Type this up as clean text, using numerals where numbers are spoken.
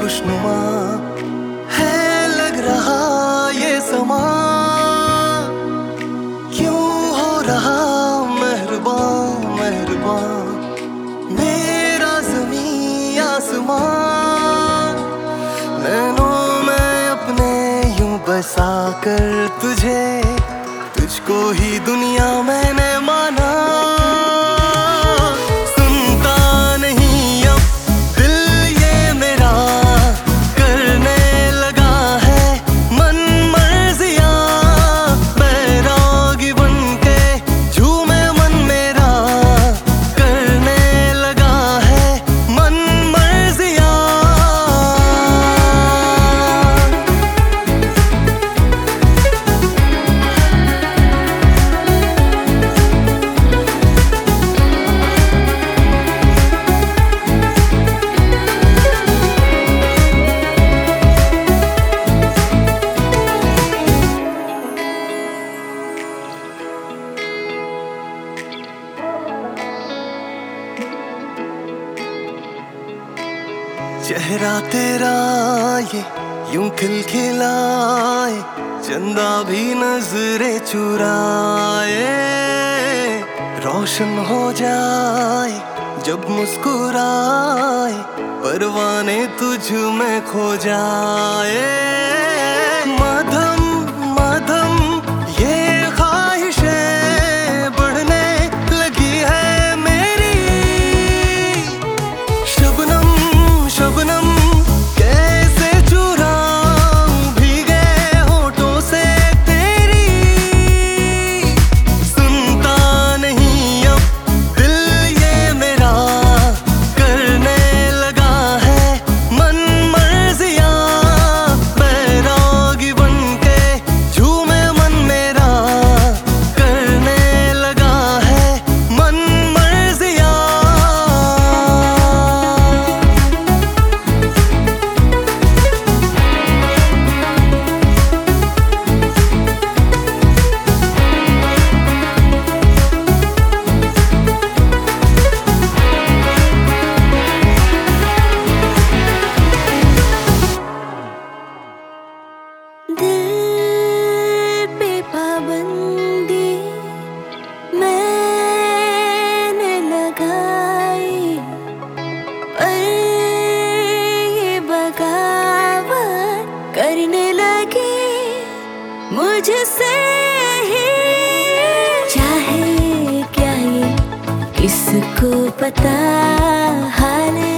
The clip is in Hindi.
खुशनुमा है लग रहा ये समा, क्यों हो रहा मेहरबान मेहरबान मेरा ज़मीं आसमां। नैनों में अपने यूं बसा कर तुझको ही दुनिया मैंने माना। चेहरा तेरा ये यूं खिलखिलाए, चंदा भी नजरे चुराए, रोशन हो जाए जब मुस्कुराए, परवाने तुझ में खो जाए। मधम मधम ये ख्वाहिशें बढ़ने लगी है मेरी, शबनम शबनम कैसे चुराऊं भीगे होठों से तेरी। सुनता नहीं अब दिल ये मेरा, करने लगा है मन मर्जियां, बैरागी बनके झूमे मन मेरा, करने लगा है मन मर्जियां। दिल पे पाबंदी मैंने लगाई, पर ये बगावत करने लगी मुझसे ही। चाहे क्या ये किसको पता, हाल